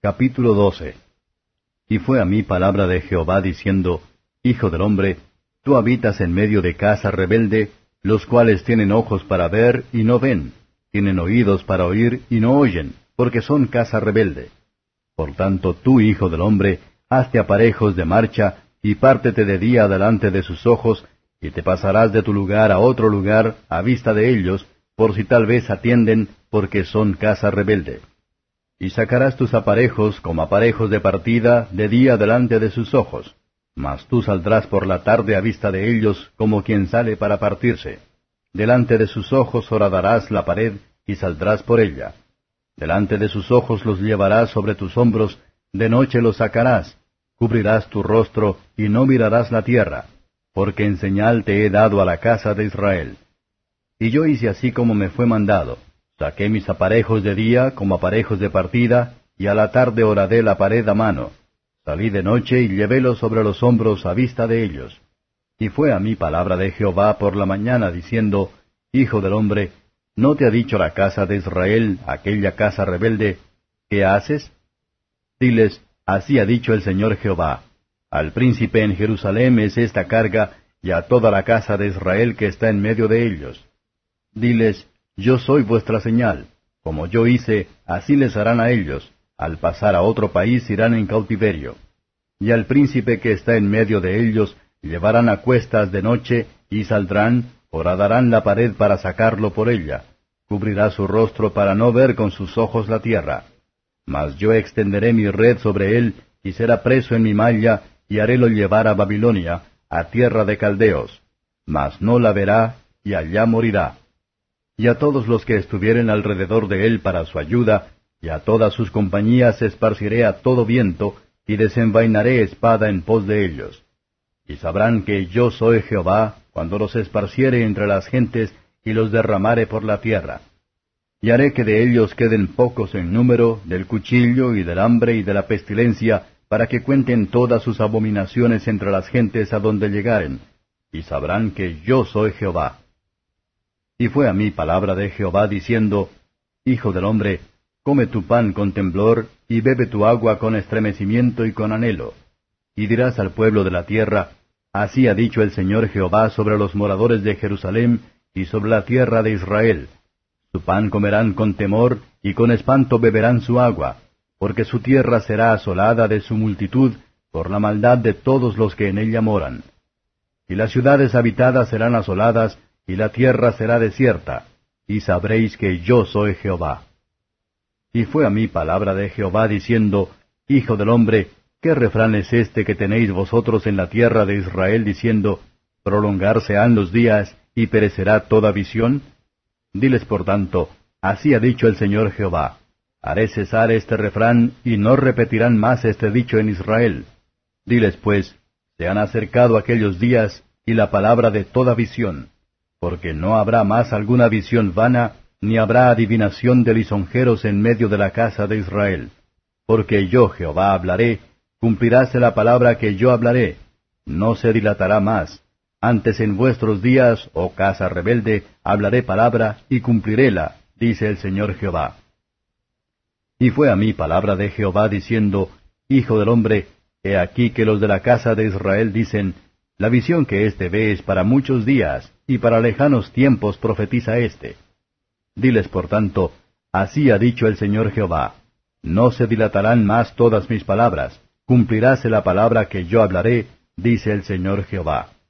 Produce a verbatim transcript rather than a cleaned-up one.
Capítulo doce. Y fue a mí palabra de Jehová diciendo, Hijo del hombre, tú habitas en medio de casa rebelde, los cuales tienen ojos para ver y no ven, tienen oídos para oír y no oyen, porque son casa rebelde. Por tanto tú, hijo del hombre, hazte aparejos de marcha, y pártete de día delante de sus ojos, y te pasarás de tu lugar a otro lugar a vista de ellos, por si tal vez atienden, porque son casa rebelde. Y sacarás tus aparejos como aparejos de partida de día delante de sus ojos, mas tú saldrás por la tarde a vista de ellos como quien sale para partirse. Delante de sus ojos horadarás la pared, y saldrás por ella. Delante de sus ojos los llevarás sobre tus hombros, de noche los sacarás, cubrirás tu rostro, y no mirarás la tierra, porque en señal te he dado a la casa de Israel. Y yo hice así como me fue mandado. Saqué mis aparejos de día como aparejos de partida, y a la tarde horadé la pared a mano. Salí de noche y llevélos sobre los hombros a vista de ellos. Y fue a mí palabra de Jehová por la mañana, diciendo, Hijo del hombre, ¿no te ha dicho la casa de Israel, aquella casa rebelde, qué haces? Diles, así ha dicho el Señor Jehová, al príncipe en Jerusalén es esta carga, y a toda la casa de Israel que está en medio de ellos. Diles, yo soy vuestra señal, como yo hice, así les harán a ellos, al pasar a otro país irán en cautiverio. Y al príncipe que está en medio de ellos llevarán a cuestas de noche, y saldrán, horadarán la pared para sacarlo por ella, cubrirá su rostro para no ver con sus ojos la tierra. Mas yo extenderé mi red sobre él, y será preso en mi malla, y harélo llevar a Babilonia, a tierra de caldeos. Mas no la verá, y allá morirá. Y a todos los que estuvieren alrededor de él para su ayuda, y a todas sus compañías esparciré a todo viento, y desenvainaré espada en pos de ellos. Y sabrán que yo soy Jehová, cuando los esparciere entre las gentes, y los derramare por la tierra. Y haré que de ellos queden pocos en número, del cuchillo, y del hambre, y de la pestilencia, para que cuenten todas sus abominaciones entre las gentes a donde llegaren, y sabrán que yo soy Jehová. Y fue a mí palabra de Jehová diciendo, Hijo del hombre, come tu pan con temblor, y bebe tu agua con estremecimiento y con anhelo. Y dirás al pueblo de la tierra, Así ha dicho el Señor Jehová sobre los moradores de Jerusalén, y sobre la tierra de Israel. Su pan comerán con temor, y con espanto beberán su agua, porque su tierra será asolada de su multitud, por la maldad de todos los que en ella moran. Y las ciudades habitadas serán asoladas, y la tierra será desierta, y sabréis que yo soy Jehová. Y fue a mí palabra de Jehová diciendo, Hijo del hombre, ¿qué refrán es este que tenéis vosotros en la tierra de Israel diciendo, prolongarse han los días, y perecerá toda visión? Diles por tanto, así ha dicho el Señor Jehová, haré cesar este refrán, y no repetirán más este dicho en Israel. Diles pues, se han acercado aquellos días, y la palabra de toda visión, porque no habrá más alguna visión vana, ni habrá adivinación de lisonjeros en medio de la casa de Israel. Porque yo, Jehová, hablaré, cumpliráse la palabra que yo hablaré, no se dilatará más. Antes en vuestros días, oh casa rebelde, hablaré palabra y cumpliréla, dice el Señor Jehová. Y fue a mí palabra de Jehová diciendo, Hijo del hombre, he aquí que los de la casa de Israel dicen, la visión que éste ve es para muchos días, y para lejanos tiempos profetiza éste. Diles por tanto, así ha dicho el Señor Jehová, no se dilatarán más todas mis palabras, cumpliráse la palabra que yo hablaré, dice el Señor Jehová.